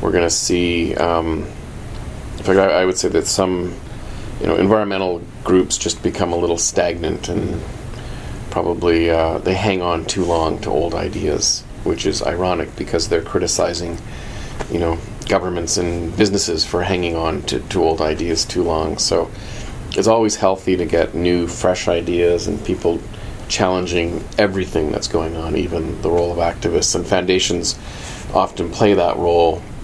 we're going to see. In fact, I would say that some, environmental groups just become a little stagnant and probably they hang on too long to old ideas, which is ironic because they're criticizing, governments and businesses for hanging on to old ideas too long. So it's always healthy to get new, fresh ideas and people challenging everything that's going on, even the role of activists. And foundations often play that role